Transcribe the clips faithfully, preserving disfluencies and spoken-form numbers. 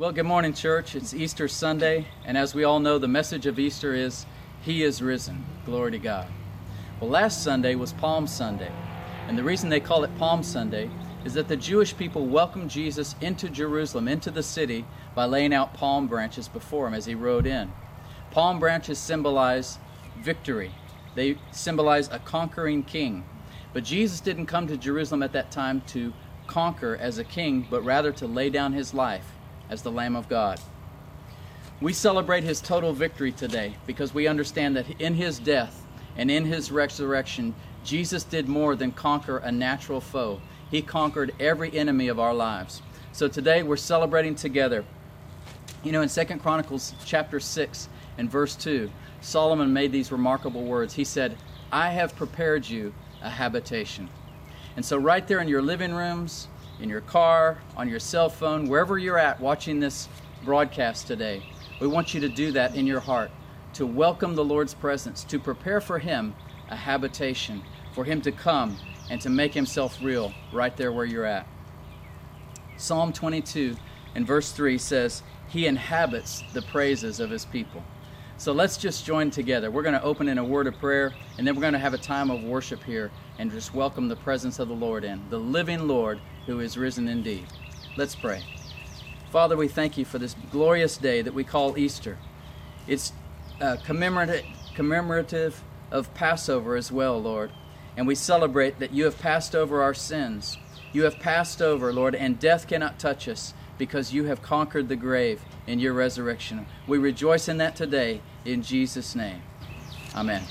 Well, good morning, church. It's Easter Sunday, and as we all know, the message of Easter is, He is risen. Glory to God. Well, last Sunday was Palm Sunday, and the reason they call it Palm Sunday is that the Jewish people welcomed Jesus into Jerusalem, into the city, by laying out palm branches before him as he rode in. Palm branches symbolize victory. They symbolize a conquering king. But Jesus didn't come to Jerusalem at that time to conquer as a king, but rather to lay down his life as the Lamb of God. We celebrate his total victory today because we understand that in his death and in his resurrection, Jesus did more than conquer a natural foe. He conquered every enemy of our lives. So today we're celebrating together. You know, in Second Chronicles chapter six and verse two, Solomon made these remarkable words. He said, I have prepared you a habitation. And so right there in your living rooms, in your car, on your cell phone, wherever you're at watching this broadcast today, we want you to do that in your heart, to welcome the Lord's presence, to prepare for him a habitation, for him to come and to make himself real right there where you're at. Psalm twenty-two and verse three says, He inhabits the praises of his people. So let's just join together. We're going to open in a word of prayer, and then we're going to have a time of worship here and just welcome the presence of the Lord in, the living Lord who is risen indeed. Let's pray. Father, we thank you for this glorious day that we call Easter. It's uh, commemorative, commemorative of Passover as well, Lord. And we celebrate that you have passed over our sins. You have passed over, Lord, and death cannot touch us because you have conquered the grave in your resurrection. We rejoice in that today in Jesus' name. Amen.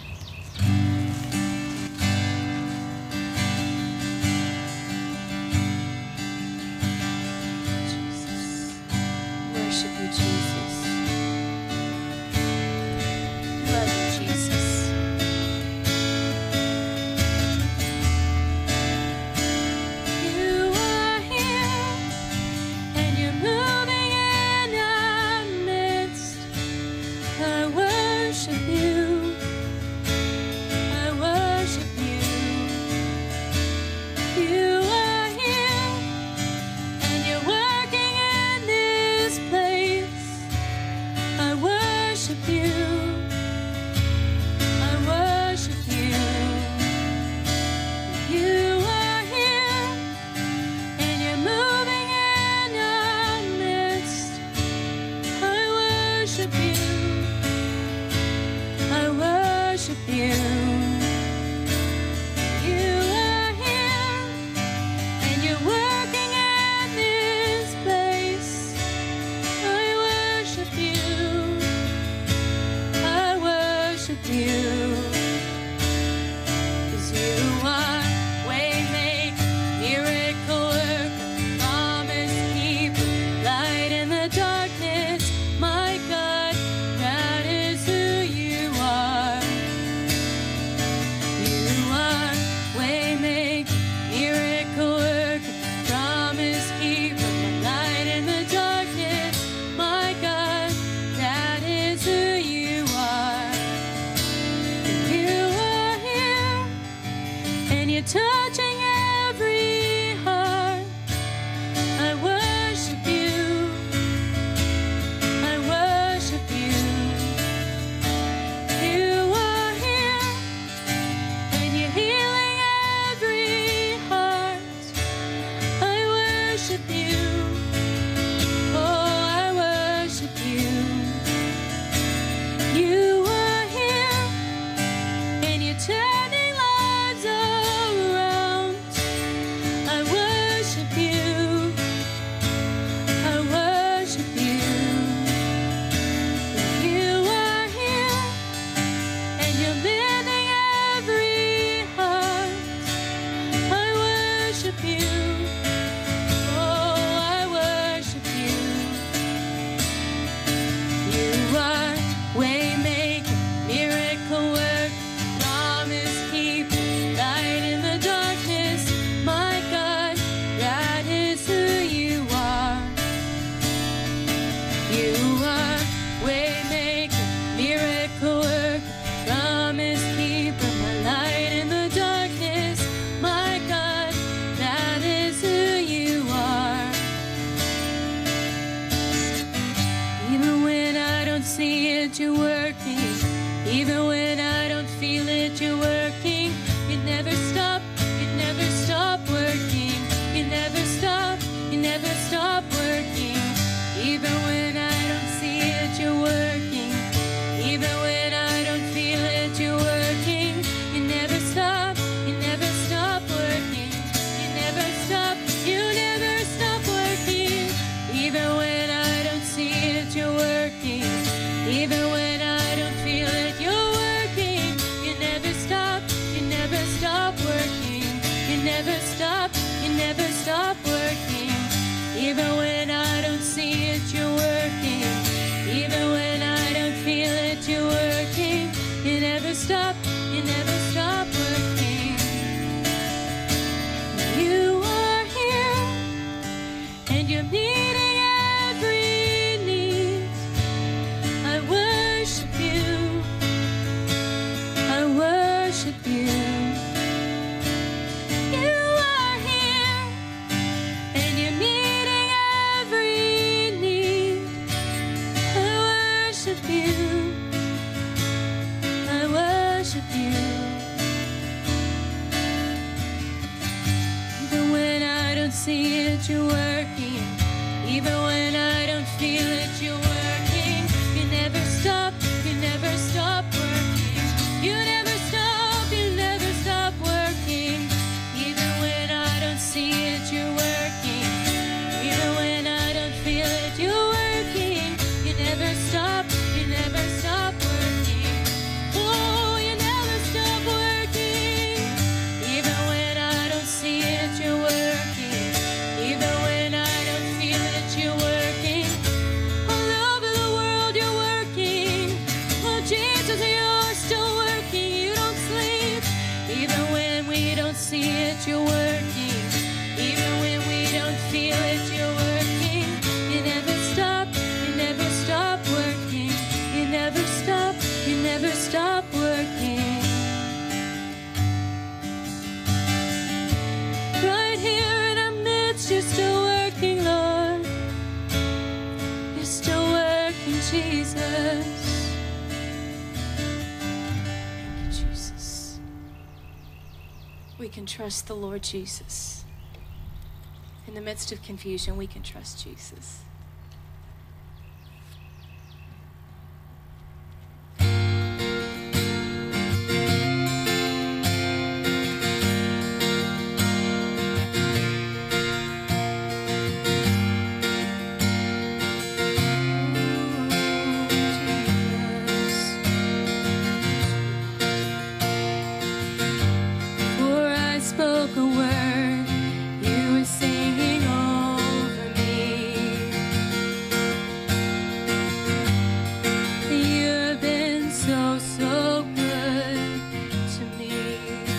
you're working. Even when I don't feel it, you're working. You never stop, you never stop working. You never stop, you never stop working. Even when I don't see it, you're working. Even when I don't feel it, you're working. You never stop, you never stop working. You never stop, you never stop working. Even when I don't see it, you're working. Even when I don't feel it, you're working. You never stop, you never stop working. You never stop, you never stop working. Even when I don't see it, you're working. Even when I don't feel it, you're working. You never stop, you never stop working. You are here, and you're meeting every need. I worship you, I worship you. You are here, and you're meeting every need. I worship you, I worship you. Even when I don't see it, you're working. Even when I don't feel it, you're working. You never stop, you never stop working. You never stop, you never stop working. Even when I don't see it, you're working. Even when I don't feel it, you're working. You never stop, you never stop working. Oh, you never stop working. Even when I don't see it, you're working. Even when I don't feel it, you're working. All over the world, you're working. Oh, Jesus, you're still working. You don't sleep. Even when we don't see it, you're working. Even when we don't feel it, you're working. You never stop, you never stop working. You never stop, you never stop working. Right here in our midst, you're still working, Lord. You're still working, Jesus. Thank you, Jesus. We can trust the Lord Jesus. In the midst of confusion, we can trust Jesus. Before I spoke a word, you were singing over me. You have been so, so good to me.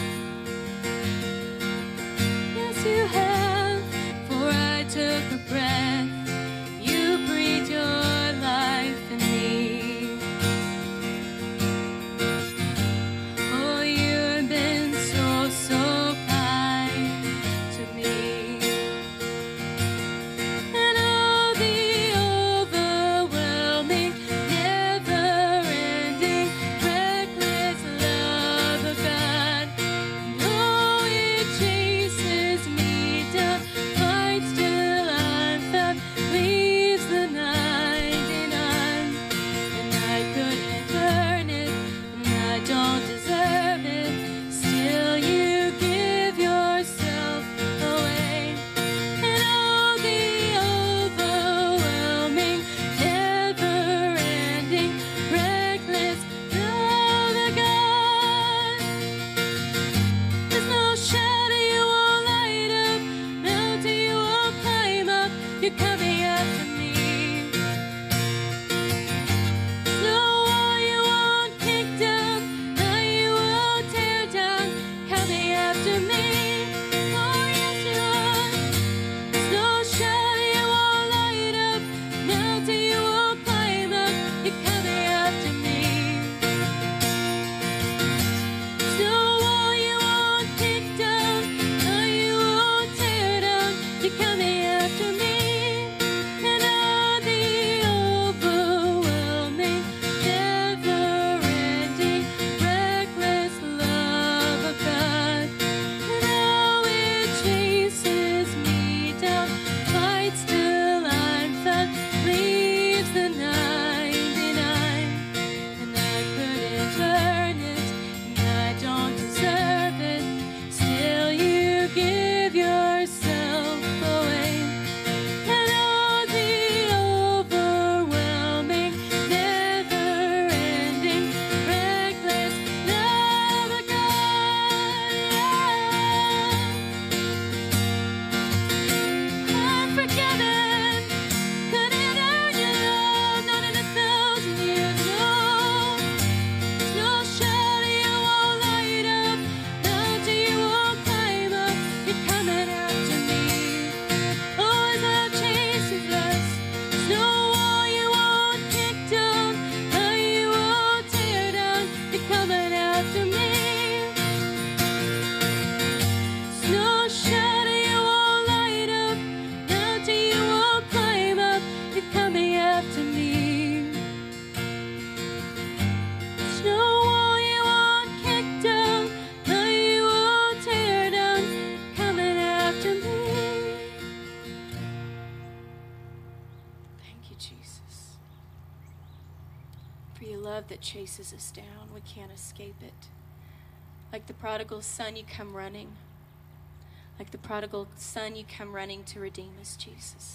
Yes, you have. For I took a breath, you breathed your life in me. Oh, you have been so, so kind to me. And all the overwhelming, never-ending, reckless love of God. No, it chases me down, fights till I'm found, leaves the ninety-nine. And I couldn't earn it, and I don't deserve it. Still, you give yourself away. And all the overwhelming, never-ending, reckless love of God. There's no shadow you won't light up, mountain you won't climb up. You're coming after me. No wall you won't kick down, lie you won't tear down. Coming after me. Oh, yes, you are. There's no shadow you won't light up, mountain you won't climb up. You're coming after me. There's no wall you won't kick down, lie you won't tear down. You're coming after me. waits till I'm found, leaves the ninety-nine. And I couldn't earn it, and I don't deserve it. Still you give yourself away. And oh, the overwhelming, never-ending, reckless love of God. I'm forgiven. Couldn't earn your love, not in a thousand years, no. No shadow you won't light up, mountain you won't climb up. You're coming after me. Oh, as love chases us, no wall you won't kick down, no you won't tear down. You're coming after me. No shadow you won't light up, mountain you won't climb up. You're coming after me. No wall you won't kick down, no you won't tear down. Coming after me. Thank you, Jesus, for your love that chases us down. We can't escape it. Like the prodigal son, you come running. Like the prodigal son, you come running to redeem us, Jesus.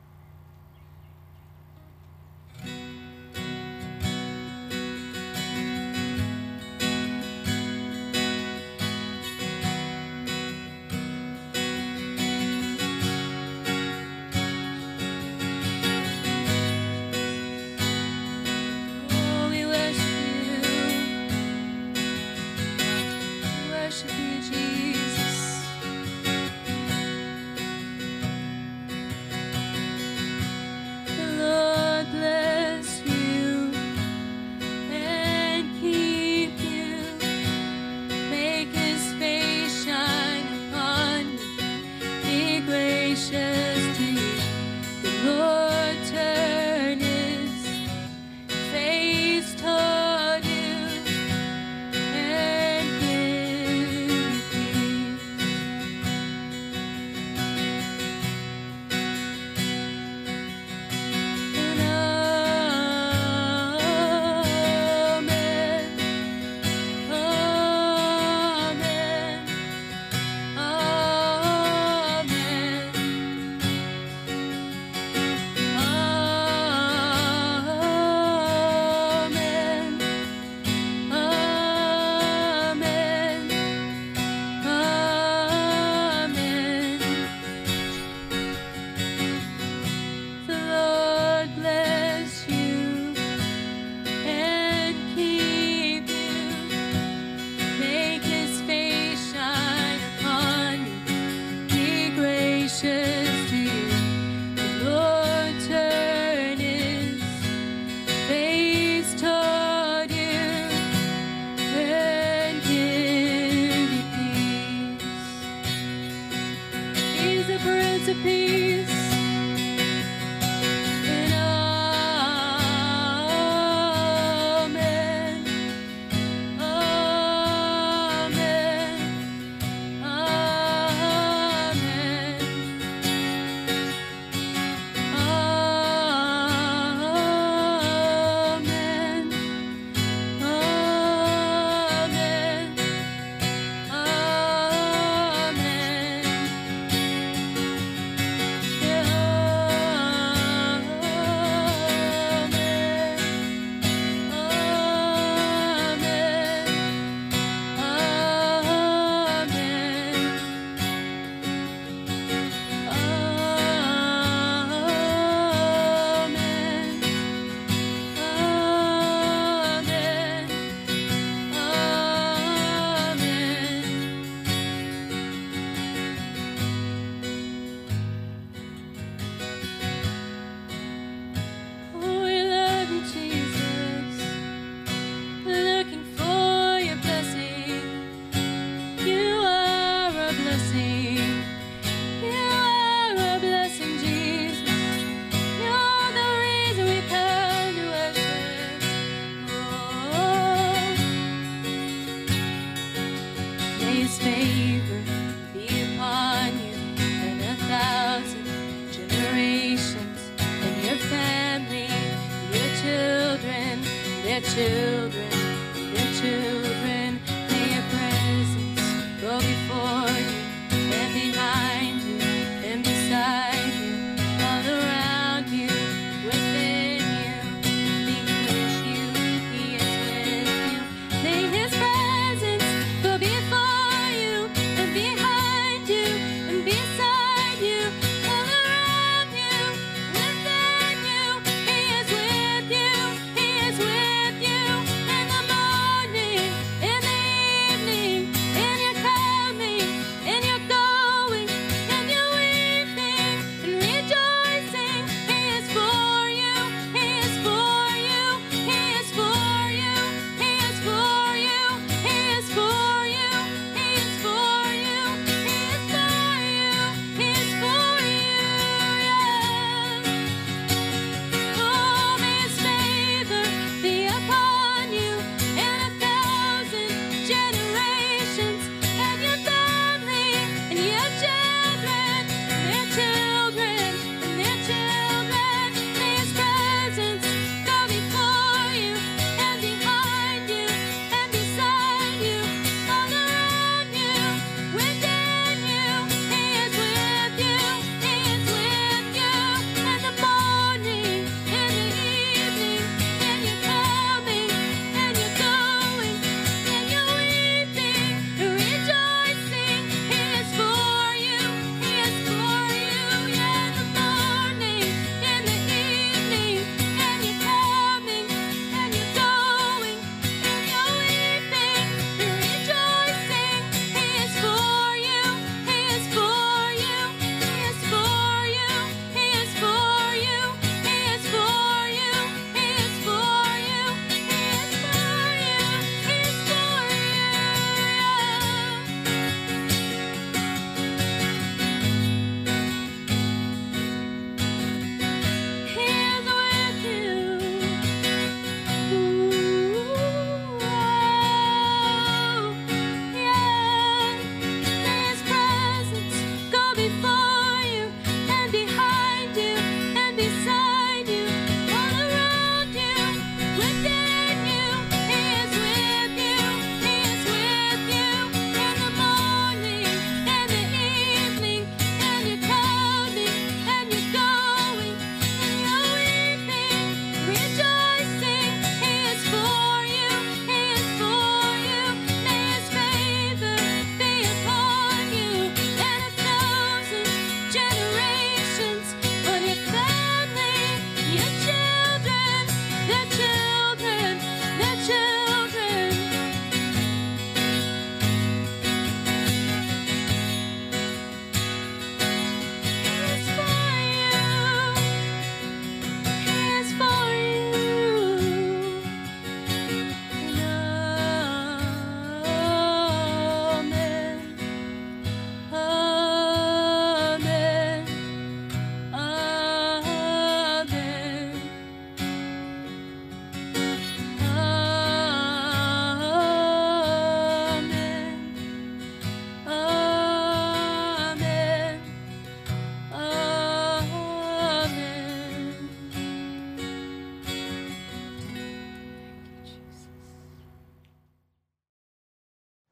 Oh, we worship you. We worship you, Jesus.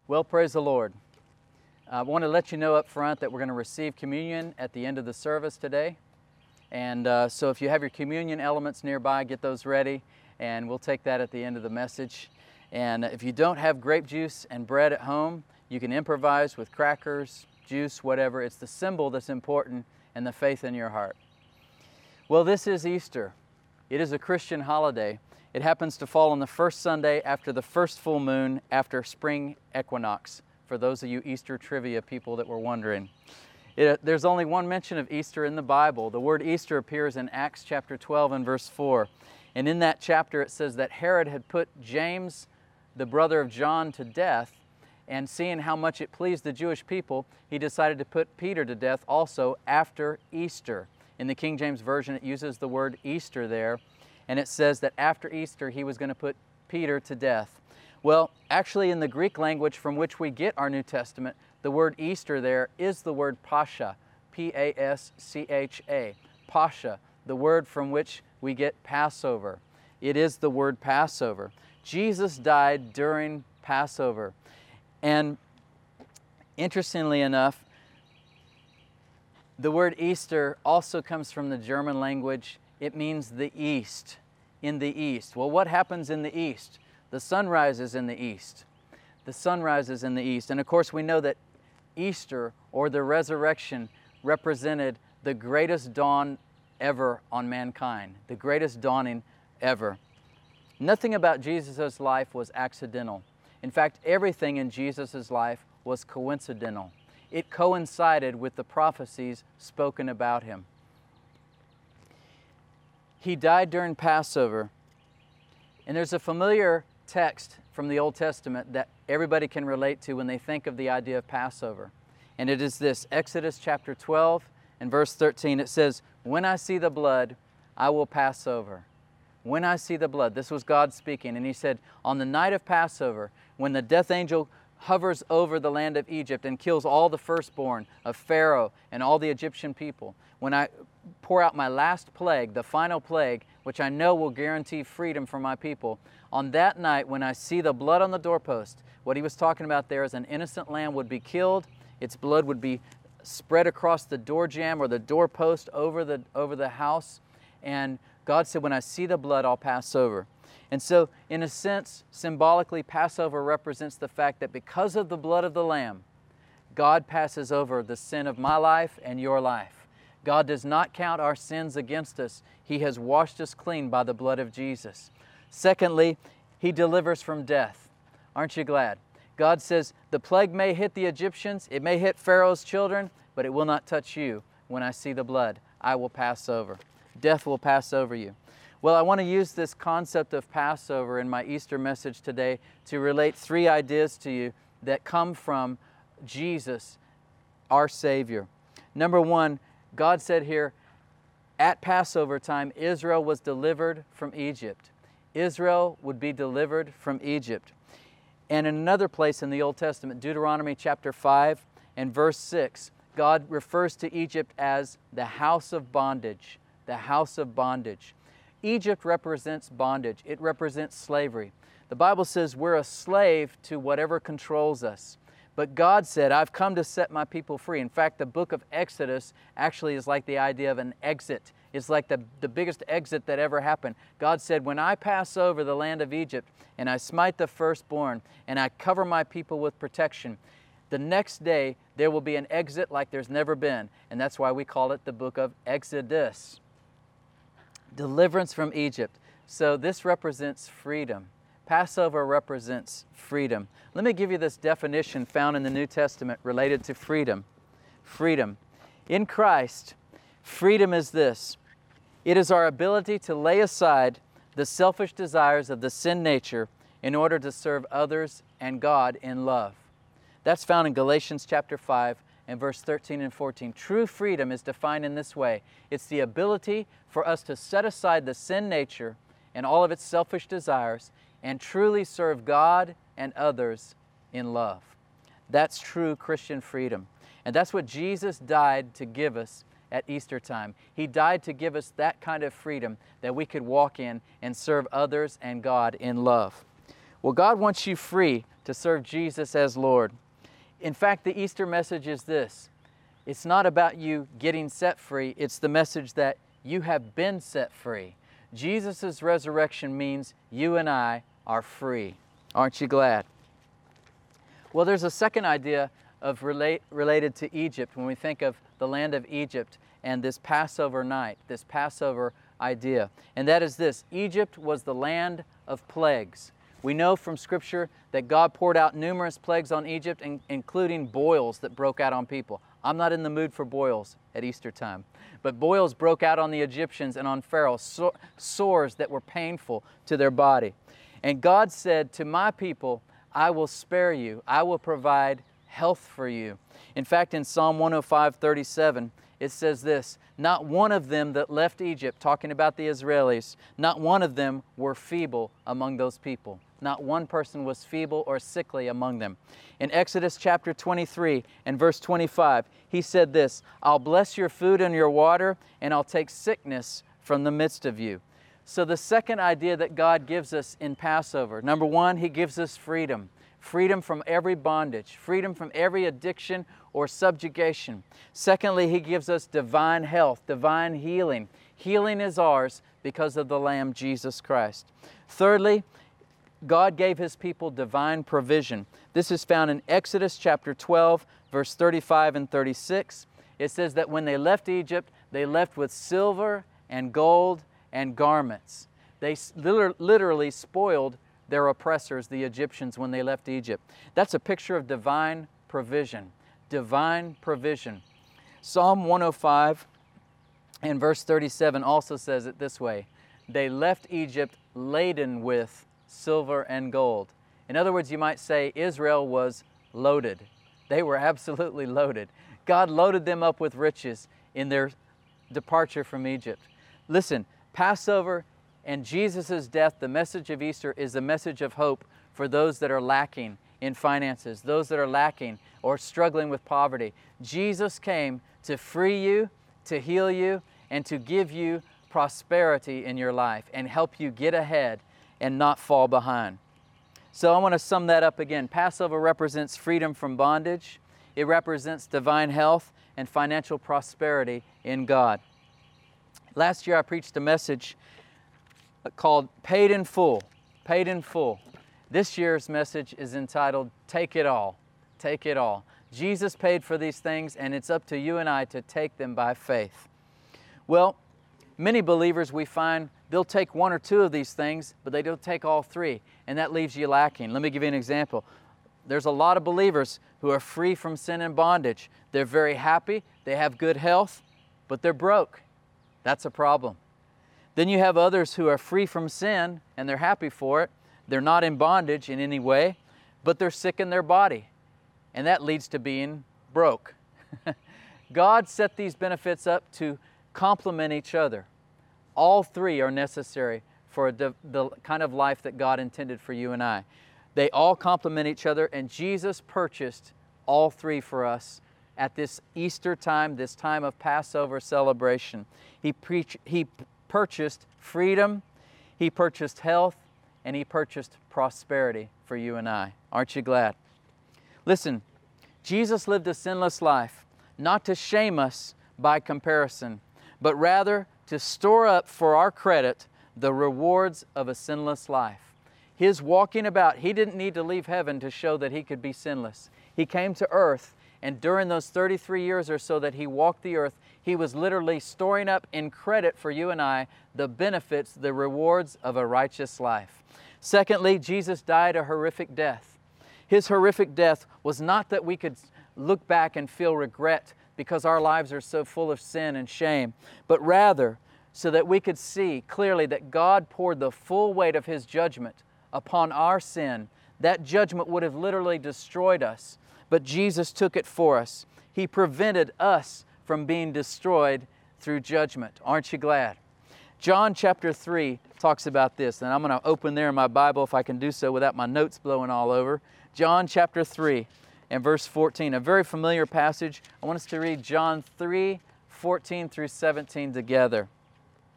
Well, praise the Lord. I want to let you know up front that we're going to receive communion at the end of the service today. And uh, so if you have your communion elements nearby, get those ready, and we'll take that at the end of the message. And if you don't have grape juice and bread at home, you can improvise with crackers, juice, whatever. It's the symbol that's important and the faith in your heart. Well, this is Easter. It is a Christian holiday. It happens to fall on the first Sunday after the first full moon after spring equinox, for those of you Easter trivia people that were wondering. It, there's only one mention of Easter in the Bible. The word Easter appears in Acts chapter twelve and verse four. And in that chapter it says that Herod had put James, the brother of John, to death, and seeing how much it pleased the Jewish people, he decided to put Peter to death also after Easter. In the King James Version it uses the word Easter there, and it says that after Easter he was going to put Peter to death. Well, actually in the Greek language from which we get our New Testament, the word Easter there is the word Pascha, P A S C H A, Pascha, the word from which we get Passover. It is the word Passover. Jesus died during Passover. And interestingly enough, the word Easter also comes from the German language. It means the east, in the east. Well, what happens in the east? The sun rises in the east. The sun rises in the east. And of course we know that Easter, or the resurrection, represented the greatest dawn ever on mankind, the greatest dawning ever. Nothing about Jesus' life was accidental. In fact, everything in Jesus' life was coincidental. It coincided with the prophecies spoken about him. He died during Passover, and there's a familiar text from the Old Testament that everybody can relate to when they think of the idea of Passover. And it is this, Exodus chapter twelve and verse thirteen. It says, "When I see the blood, I will pass over." When I see the blood, this was God speaking, and he said, on the night of Passover, when the death angel hovers over the land of Egypt and kills all the firstborn of Pharaoh and all the Egyptian people, when I pour out my last plague, the final plague, which I know will guarantee freedom for my people, on that night when I see the blood on the doorpost, what he was talking about there is an innocent lamb would be killed, its blood would be spread across the door jamb or the doorpost over the, over the house, and God said, when I see the blood, I'll pass over. And so, in a sense, symbolically, Passover represents the fact that because of the blood of the Lamb, God passes over the sin of my life and your life. God does not count our sins against us. He has washed us clean by the blood of Jesus. Secondly, He delivers from death. Aren't you glad? God says, the plague may hit the Egyptians, it may hit Pharaoh's children, but it will not touch you. When I see the blood, I will pass over. Death will pass over you. Well, I want to use this concept of Passover in my Easter message today to relate three ideas to you that come from Jesus, our Savior. Number one, God said here, at Passover time, Israel was delivered from Egypt. Israel would be delivered from Egypt. And in another place in the Old Testament, Deuteronomy chapter five and verse six, God refers to Egypt as the house of bondage, the house of bondage. Egypt represents bondage. It represents slavery. The Bible says we're a slave to whatever controls us. But God said, I've come to set my people free. In fact, the book of Exodus actually is like the idea of an exit. It's like the, the biggest exit that ever happened. God said, when I pass over the land of Egypt and I smite the firstborn and I cover my people with protection, the next day there will be an exit like there's never been. And that's why we call it the book of Exodus. Deliverance from Egypt. So this represents freedom. Passover represents freedom. Let me give you this definition found in the New Testament related to freedom. Freedom. In Christ, freedom is this. It is our ability to lay aside the selfish desires of the sin nature in order to serve others and God in love. That's found in Galatians chapter five and verse thirteen and fourteen. True freedom is defined in this way. It's the ability for us to set aside the sin nature and all of its selfish desires and truly serve God and others in love. That's true Christian freedom. And that's what Jesus died to give us at Easter time. He died to give us that kind of freedom that we could walk in and serve others and God in love. Well, God wants you free to to serve Jesus as Lord. In fact, the Easter message is this. It's not about you getting set free. It's the message that you have been set free. Jesus' resurrection means you and I are free. Aren't you glad? Well, there's a second idea of relate, related to Egypt when we think of the land of Egypt and this Passover night, this Passover idea. And that is this: Egypt was the land of plagues. We know from Scripture that God poured out numerous plagues on Egypt, in, including boils that broke out on people. I'm not in the mood for boils at Easter time, but boils broke out on the Egyptians and on Pharaoh, so, sores that were painful to their body. And God said, to my people, I will spare you. I will provide health for you. In fact, in Psalm one oh five, thirty-seven, it says this: not one of them that left Egypt, talking about the Israelis, not one of them were feeble among those people. Not one person was feeble or sickly among them. In Exodus chapter twenty-three and verse twenty-five, he said this: I'll bless your food and your water, and I'll take sickness from the midst of you. So the second idea that God gives us in Passover, number one, He gives us freedom. Freedom from every bondage, freedom from every addiction or subjugation. Secondly, He gives us divine health, divine healing. Healing is ours because of the Lamb, Jesus Christ. Thirdly, God gave His people divine provision. This is found in Exodus chapter twelve, verse thirty-five and thirty-six. It says that when they left Egypt, they left with silver and gold and garments. They literally spoiled their oppressors, the Egyptians, when they left Egypt. That's a picture of divine provision. Divine provision. Psalm one oh five and verse thirty-seven also says it this way: they left Egypt laden with silver and gold. In other words, you might say Israel was loaded. They were absolutely loaded. God loaded them up with riches in their departure from Egypt. Listen, Passover and Jesus' death, the message of Easter, is a message of hope for those that are lacking in finances, those that are lacking or struggling with poverty. Jesus came to free you, to heal you, and to give you prosperity in your life and help you get ahead and not fall behind. So I want to sum that up again. Passover represents freedom from bondage. It represents divine health and financial prosperity in God. Last year I preached a message called Paid in Full. Paid in Full. This year's message is entitled Take It All. Take It All. Jesus paid for these things, and it's up to you and I to take them by faith. Well, many believers we find they'll take one or two of these things, but they don't take all three, and that leaves you lacking. Let me give you an example. There's a lot of believers who are free from sin and bondage. They're very happy, they have good health, but they're broke. That's a problem. Then you have others who are free from sin and they're happy for it. They're not in bondage in any way, but they're sick in their body. And that leads to being broke. God set these benefits up to complement each other. All three are necessary for the, the kind of life that God intended for you and I. They all complement each other, and Jesus purchased all three for us at this Easter time, this time of Passover celebration. He preached, He purchased freedom, He purchased health, and He purchased prosperity for you and I. Aren't you glad? Listen, Jesus lived a sinless life, not to shame us by comparison, but rather to store up for our credit the rewards of a sinless life. His walking about, He didn't need to leave heaven to show that He could be sinless. He came to earth, and during those thirty-three years or so that He walked the earth, He was literally storing up in credit for you and I the benefits, the rewards of a righteous life. Secondly, Jesus died a horrific death. His horrific death was not that we could look back and feel regret because our lives are so full of sin and shame, but rather so that we could see clearly that God poured the full weight of His judgment upon our sin. That judgment would have literally destroyed us, but Jesus took it for us. He prevented us from being destroyed through judgment. Aren't you glad? John chapter three talks about this, and I'm going to open there in my Bible if I can do so without my notes blowing all over. John chapter three and verse fourteen, a very familiar passage. I want us to read John three, fourteen through seventeen together.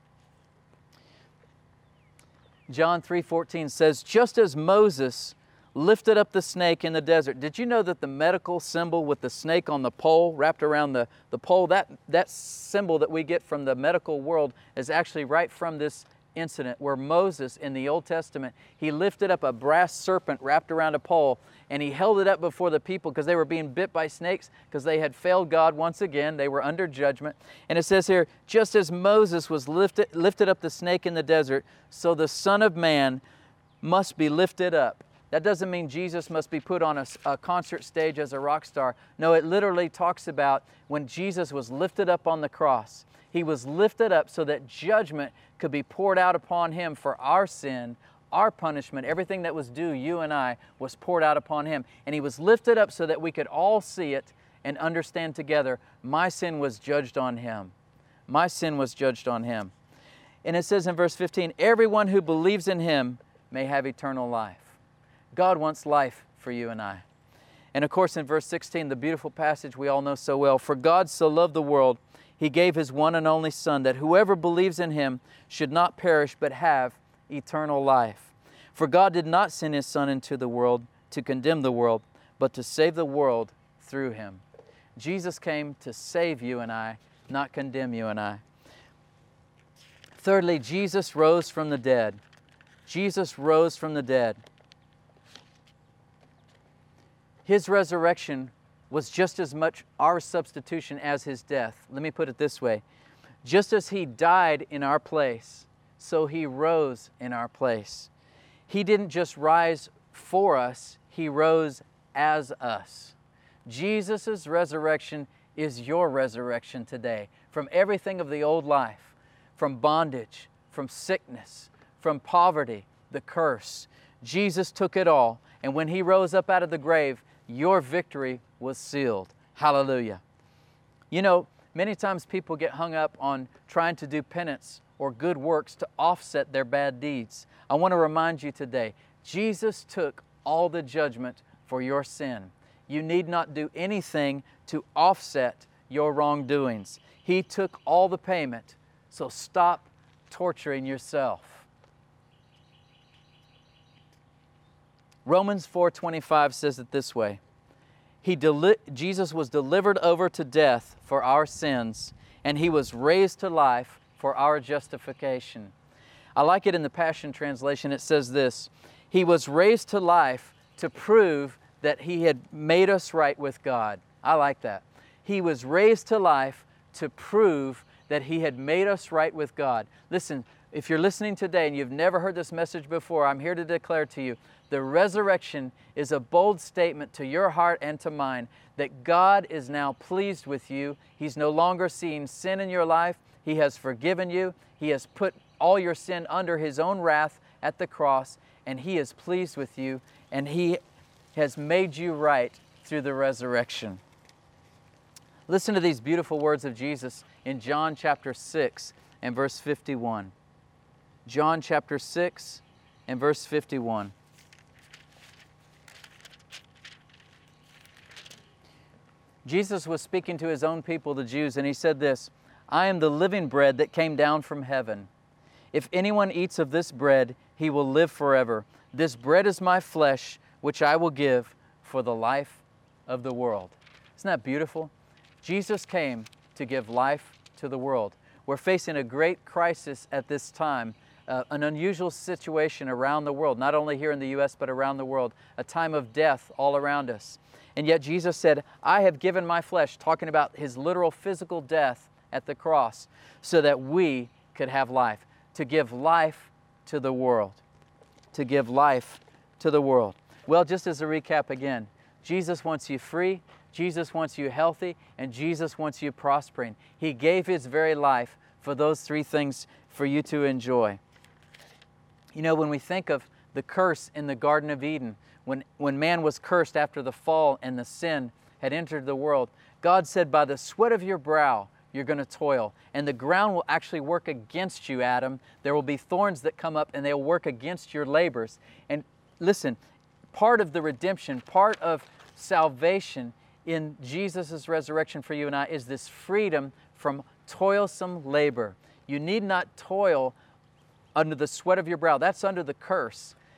John three fourteen says, "Just as Moses lifted up the snake in the desert. Did you know that the medical symbol with the snake on the pole, wrapped around the, the pole, that, that symbol that we get from the medical world is actually right from this incident where Moses in the Old Testament, he lifted up a brass serpent wrapped around a pole and he held it up before the people because they were being bit by snakes because they had failed God once again. They were under judgment. And it says here, just as Moses was lifted, lifted up the snake in the desert, so the Son of Man must be lifted up. That doesn't mean Jesus must be put on a, a concert stage as a rock star. No, it literally talks about when Jesus was lifted up on the cross. He was lifted up so that judgment could be poured out upon Him for our sin, our punishment. Everything that was due you and I was poured out upon Him. And He was lifted up so that we could all see it and understand together, my sin was judged on Him. My sin was judged on Him. And it says in verse fifteen, everyone who believes in Him may have eternal life. God wants life for you and I. And of course in verse sixteen, the beautiful passage we all know so well, for God so loved the world, He gave His one and only Son, that whoever believes in Him should not perish but have eternal life. For God did not send His Son into the world to condemn the world, but to save the world through Him. Jesus came to save you and I, not condemn you and I. Thirdly, Jesus rose from the dead. Jesus rose from the dead. His resurrection was just as much our substitution as His death. Let me put it this way. Just as He died in our place, so He rose in our place. He didn't just rise for us, He rose as us. Jesus' resurrection is your resurrection today. From everything of the old life, from bondage, from sickness, from poverty, the curse. Jesus took it all. And when He rose up out of the grave, your victory was sealed. Hallelujah. You know, many times people get hung up on trying to do penance or good works to offset their bad deeds. I want to remind you today, Jesus took all the judgment for your sin. You need not do anything to offset your wrongdoings. He took all the payment, so stop torturing yourself. Romans four twenty-five says it this way. He deli- Jesus was delivered over to death for our sins, and He was raised to life for our justification. I like it in the Passion Translation. It says this, He was raised to life to prove that He had made us right with God. I like that. He was raised to life to prove that He had made us right with God. Listen, if you're listening today and you've never heard this message before, I'm here to declare to you, the resurrection is a bold statement to your heart and to mine that God is now pleased with you. He's no longer seeing sin in your life. He has forgiven you. He has put all your sin under His own wrath at the cross, and He is pleased with you, and He has made you right through the resurrection. Listen to these beautiful words of Jesus in John chapter six and verse fifty-one. John chapter six and verse fifty-one. Jesus was speaking to His own people, the Jews, and He said this, I am the living bread that came down from heaven. If anyone eats of this bread, he will live forever. This bread is my flesh, which I will give for the life of the world. Isn't that beautiful? Jesus came to give life to the world. We're facing a great crisis at this time, uh, an unusual situation around the world, not only here in the U S, but around the world, a time of death all around us. And yet Jesus said, I have given my flesh, talking about His literal physical death at the cross, so that we could have life, to give life to the world, to give life to the world. Well, just as a recap again, Jesus wants you free, Jesus wants you healthy, and Jesus wants you prospering. He gave His very life for those three things for you to enjoy. You know, when we think of the curse in the Garden of Eden, when, when man was cursed after the fall and the sin had entered the world, God said, by the sweat of your brow, you're going to toil. And the ground will actually work against you, Adam. There will be thorns that come up and they'll work against your labors. And listen, part of the redemption, part of salvation in Jesus' resurrection for you and I is this freedom from toilsome labor. You need not toil under the sweat of your brow. That's under the curse.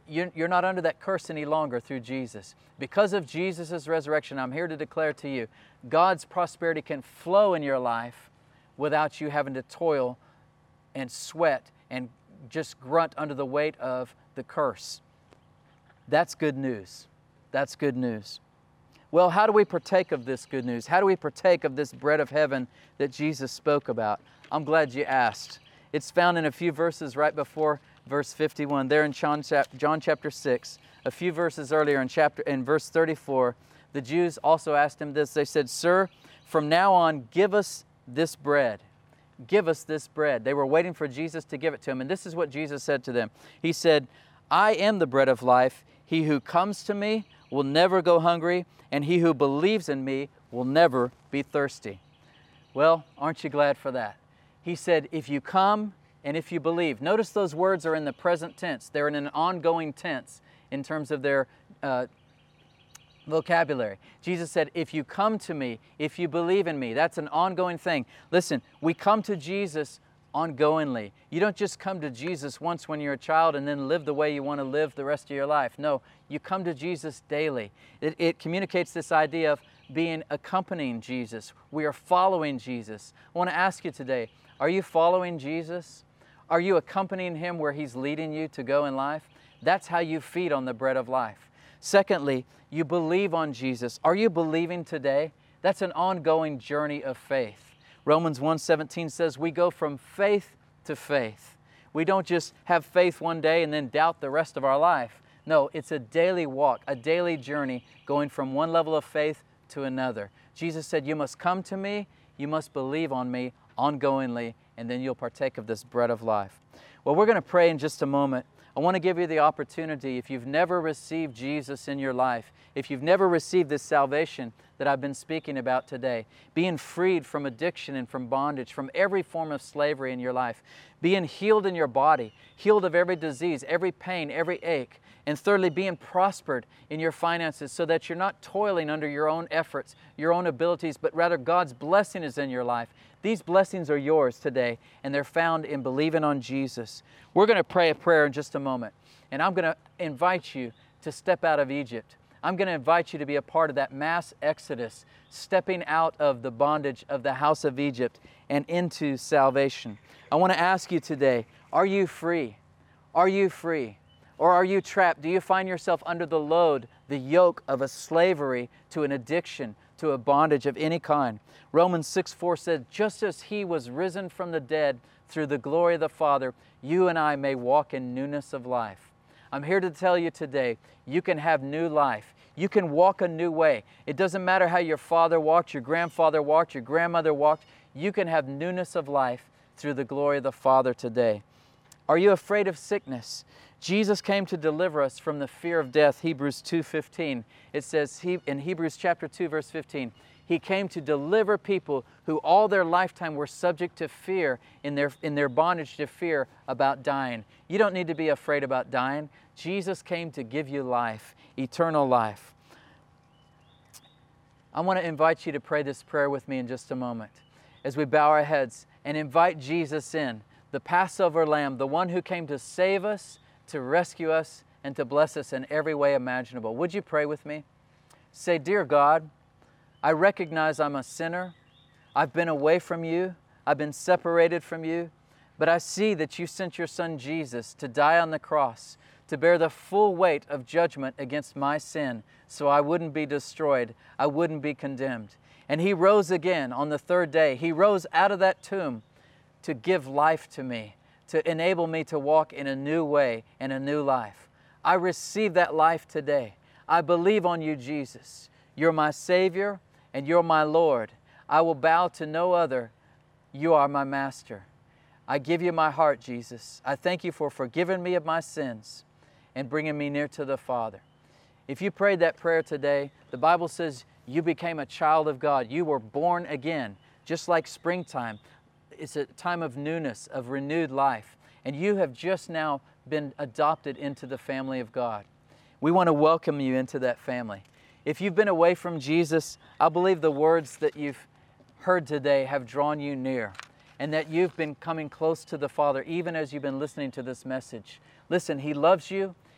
you- you're not under that curse any longer through Jesus. Because of Jesus' resurrection, I'm here to declare to you, God's prosperity can flow in your life without you having to toil and sweat and just grunt under the weight of the curse. That's good news. That's good news. Well, how do we partake of this good news? How do we partake of this bread of heaven that Jesus spoke about? I'm glad you asked. It's found in a few verses right before verse fifty-one. There in John, John chapter six, a few verses earlier in chapter in verse thirty-four, the Jews also asked him this. They said, "Sir, from now on, give us this bread. Give us this bread." They were waiting for Jesus to give it to them. And this is what Jesus said to them. He said, "I am the bread of life. He who comes to me will never go hungry, and he who believes in me will never be thirsty." Well, aren't you glad for that? He said, if you come and if you believe. Notice those words are in the present tense. They're in an ongoing tense in terms of their uh, vocabulary. Jesus said, if you come to me, if you believe in me, that's an ongoing thing. Listen, we come to Jesus ongoingly. You don't just come to Jesus once when you're a child and then live the way you want to live the rest of your life. No, you come to Jesus daily. It, it communicates this idea of being accompanying Jesus. We are following Jesus. I want to ask you today, are you following Jesus? Are you accompanying Him where He's leading you to go in life? That's how you feed on the bread of life. Secondly, you believe on Jesus. Are you believing today? That's an ongoing journey of faith. Romans one seventeen says we go from faith to faith. We don't just have faith one day and then doubt the rest of our life. No, it's a daily walk, a daily journey going from one level of faith to another. Jesus said, you must come to me, you must believe on me ongoingly, and then you'll partake of this bread of life. Well, we're going to pray in just a moment. I want to give you the opportunity, if you've never received Jesus in your life, if you've never received this salvation that I've been speaking about today, being freed from addiction and from bondage, from every form of slavery in your life, being healed in your body, healed of every disease, every pain, every ache, and thirdly, being prospered in your finances so that you're not toiling under your own efforts, your own abilities, but rather God's blessing is in your life. These blessings are yours today, and they're found in believing on Jesus. We're going to pray a prayer in just a moment, and I'm going to invite you to step out of Egypt. I'm going to invite you to be a part of that mass exodus, stepping out of the bondage of the house of Egypt and into salvation. I want to ask you today, are you free? Are you free? Or are you trapped? Do you find yourself under the load, the yoke of a slavery to an addiction, to a bondage of any kind? Romans six four said, just as He was risen from the dead through the glory of the Father, you and I may walk in newness of life. I'm here to tell you today, you can have new life. You can walk a new way. It doesn't matter how your father walked, your grandfather walked, your grandmother walked. You can have newness of life through the glory of the Father today. Are you afraid of sickness? Jesus came to deliver us from the fear of death. Hebrews two fifteen. It says he, in Hebrews chapter two, verse fifteen, He came to deliver people who all their lifetime were subject to fear, in their, in their bondage to fear about dying. You don't need to be afraid about dying. Jesus came to give you life, eternal life. I want to invite you to pray this prayer with me in just a moment as we bow our heads and invite Jesus in, the Passover Lamb, the one who came to save us, to rescue us, and to bless us in every way imaginable. Would you pray with me? Say, dear God, I recognize I'm a sinner. I've been away from you. I've been separated from you. But I see that you sent your Son Jesus to die on the cross, to bear the full weight of judgment against my sin, so I wouldn't be destroyed. I wouldn't be condemned. And He rose again on the third day. He rose out of that tomb to give life to me, to enable me to walk in a new way and a new life. I receive that life today. I believe on you, Jesus. You're my Savior and you're my Lord. I will bow to no other. You are my Master. I give you my heart, Jesus. I thank you for forgiving me of my sins and bringing me near to the Father. If you prayed that prayer today, the Bible says you became a child of God. You were born again, just like springtime. It's a time of newness, of renewed life. And you have just now been adopted into the family of God. We want to welcome you into that family. If you've been away from Jesus, I believe the words that you've heard today have drawn you near, and that you've been coming close to the Father even as you've been listening to this message. Listen, He loves you.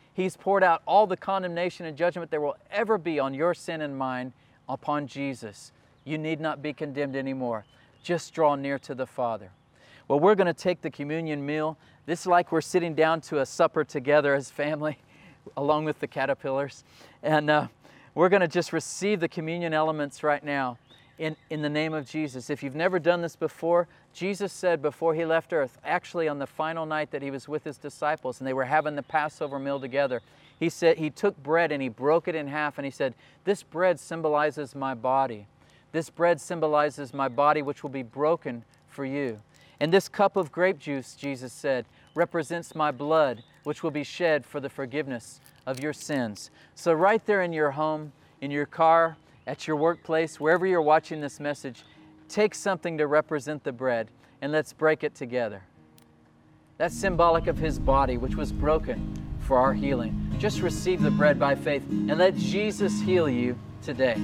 He's poured out all the condemnation and judgment there will ever be on your sin and mine upon Jesus. You need not be condemned anymore. Just draw near to the Father. Well, we're going to take the communion meal. This is like we're sitting down to a supper together as family, along with the caterpillars. And uh, we're going to just receive the communion elements right now in, in the name of Jesus. If you've never done this before, Jesus said before He left earth, actually on the final night that He was with His disciples and they were having the Passover meal together, He said He took bread and He broke it in half and He said, "This bread symbolizes my body. This bread symbolizes my body which will be broken for you. And this cup of grape juice," Jesus said, "represents my blood which will be shed for the forgiveness of your sins." So right there in your home, in your car, at your workplace, wherever you're watching this message, take something to represent the bread and let's break it together. That's symbolic of His body which was broken for our healing. Just receive the bread by faith and let Jesus heal you today.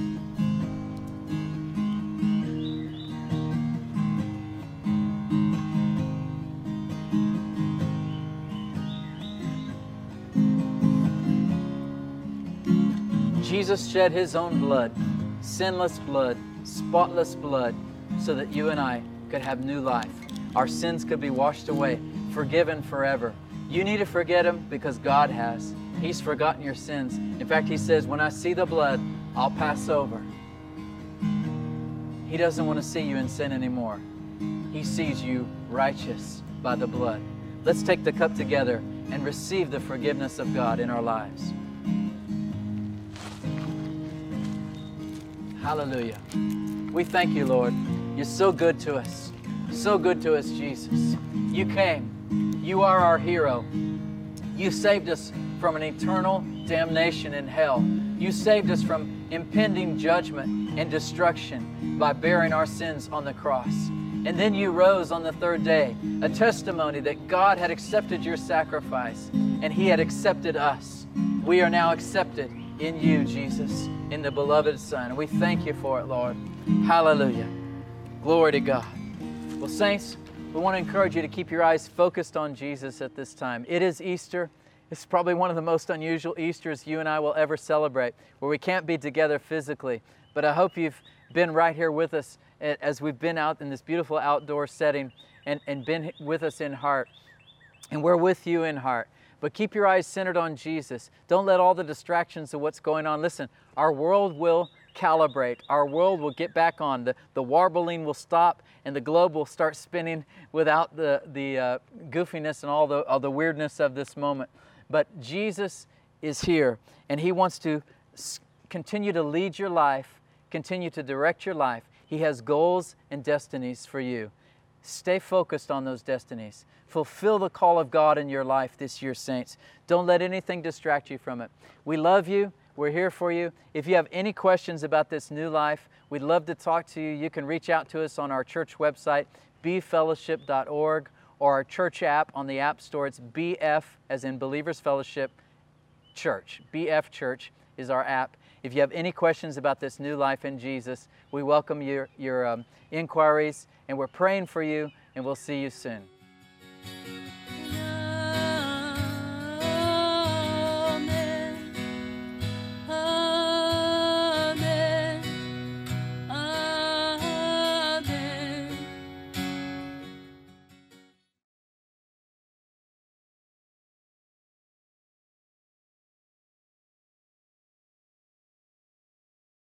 Jesus shed His own blood, sinless blood, spotless blood, so that you and I could have new life. Our sins could be washed away, forgiven forever. You need to forget them because God has. He's forgotten your sins. In fact, He says, "When I see the blood, I'll pass over." He doesn't want to see you in sin anymore. He sees you righteous by the blood. Let's take the cup together and receive the forgiveness of God in our lives. Hallelujah. We thank You, Lord. You're so good to us. So good to us, Jesus. You came. You are our hero. You saved us from an eternal damnation in hell. You saved us from impending judgment and destruction by bearing our sins on the cross. And then You rose on the third day, a testimony that God had accepted Your sacrifice and He had accepted us. We are now accepted in You, Jesus, in the beloved Son. And we thank You for it, Lord. Hallelujah. Glory to God. Well, saints, we want to encourage you to keep your eyes focused on Jesus at this time. It is Easter. It's probably one of the most unusual Easters you and I will ever celebrate, where we can't be together physically. But I hope you've been right here with us as we've been out in this beautiful outdoor setting and, and been with us in heart. And we're with you in heart. But keep your eyes centered on Jesus. Don't let all the distractions of what's going on. Listen, our world will calibrate. Our world will get back on. The, the warbling will stop and the globe will start spinning without the, the uh, goofiness and all the, all the weirdness of this moment. But Jesus is here and He wants to s- continue to lead your life, continue to direct your life. He has goals and destinies for you. Stay focused on those destinies. Fulfill the call of God in your life this year, saints. Don't let anything distract you from it. We love you. We're here for you. If you have any questions about this new life, we'd love to talk to you. You can reach out to us on our church website, b fellowship dot org, or our church app on the App Store. It's B F, as in Believers Fellowship Church. B F Church is our app. If you have any questions about this new life in Jesus, we welcome your, your um, inquiries, and we're praying for you, and we'll see you soon.